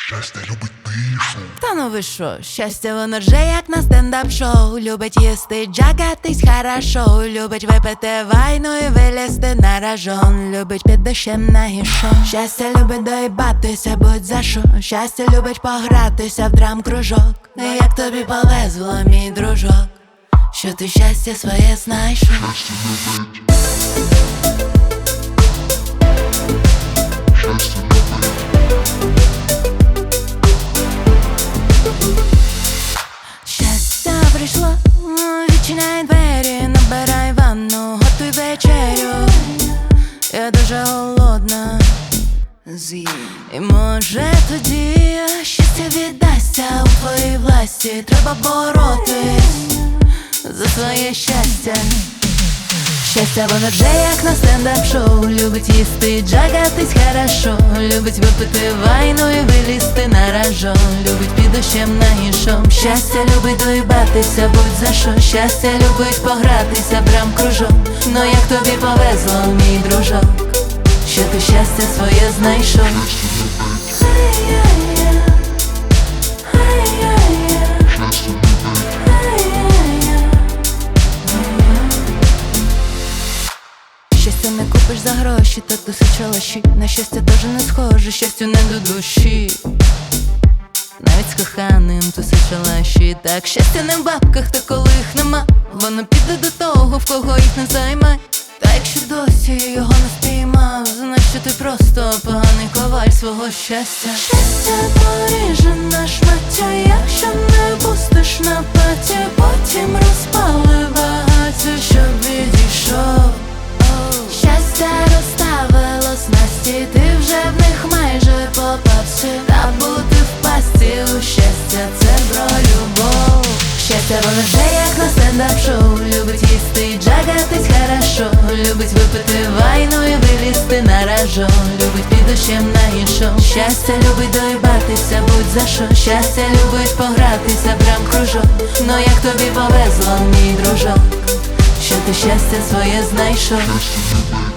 Щастя любить тишу. Та ну ви що, щастя воно рже, як на стендап-шоу. Любить їсти, джагатись хорошо. Любить випити вайну і вилізти на ражон. Любить під дощем на гішон. Щастя любить доїбатися, будь за що. Щастя любить погратися в драм-кружок. Як тобі повезло, мій дружок, що ти щастя своє знайшов. Щастя любить. Щастя любить. Щастя прийшло, відчиняй двері, набирай ванну, готуй вечерю. Я дуже голодна, з'їм. І може тоді щастя віддасться у твоїй власті. Треба боротись за своє щастя. Щастя воно рже, як на стендап-шоу. Любить їсти, джагатись хорошо. Любить випити вайну і вилізти на ражон. Любить під дощем на гішом. Щастя любить доїбатися, будь за що. Щастя любить погратися, брам кружок. Ну як тобі повезло, мій дружок, що ти щастя своє знайшов. Щастя любить. Щастя не купиш за гроші, та тисяча лаші. На щастя теж не схоже, щастю не до душі. Навіть з коханим тисяча лаші. Так, щастя не в бабках, та коли їх нема, воно піде до того, в кого їх не займе. Та якщо досі його не спіймав, значить ти просто поганий коваль свого щастя. Щастя поріже на шмаття, якщо не пустиш на платі. Потім розпали багаття, щоб відійшов. Щастя розставило снасті, ти вже в них майже попався. Та бути в пасті у щастя — це про любов. Щастя воно рже, як на стендап-шоу. Любить їсти, джагатись хорошо. Любить випити вайну і вилізти на ражон. Любить під дощем на гішом. Щастя любить доїбатися, будь за що. Щастя любить погратися, брам кружок. Ну як тобі повезло, мій дружок, що ти щастя своє знайшов. Щастя любить.